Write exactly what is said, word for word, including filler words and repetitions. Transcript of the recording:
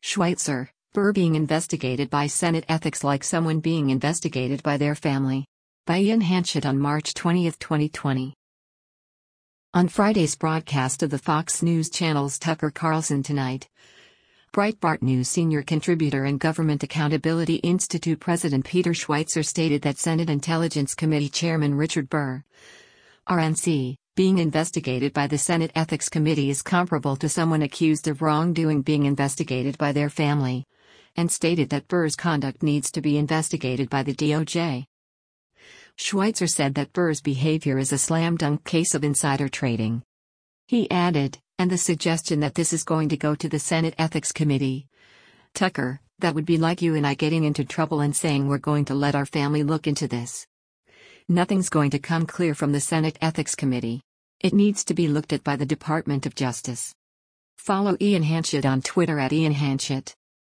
Schweitzer, Burr being investigated by Senate ethics like someone being investigated by their family. By Ian Hanchett on March twentieth, twenty twenty. On Friday's broadcast of the Fox News Channel's Tucker Carlson Tonight, Breitbart News senior contributor and Government Accountability Institute President Peter Schweitzer stated that Senate Intelligence Committee Chairman Richard Burr, R N C, being investigated by the Senate Ethics Committee is comparable to someone accused of wrongdoing being investigated by their family, and stated that Burr's conduct needs to be investigated by the D O J. Schweitzer said that Burr's behavior is a slam-dunk case of insider trading. He added, and the suggestion that this is going to go to the Senate Ethics Committee. Tucker, that would be like you and I getting into trouble and saying we're going to let our family look into this. Nothing's going to come clear from the Senate Ethics Committee. It needs to be looked at by the Department of Justice. Follow Ian Hanchett on Twitter at Ian Hanchett.